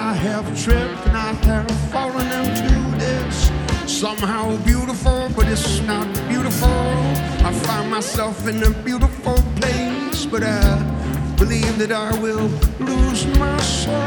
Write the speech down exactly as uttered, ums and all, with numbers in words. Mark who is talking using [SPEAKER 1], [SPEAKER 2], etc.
[SPEAKER 1] I have tripped and I have fallen into this somehow beautiful, but it's not beautiful. I find myself in a beautiful place, but I believe that I will lose my soul.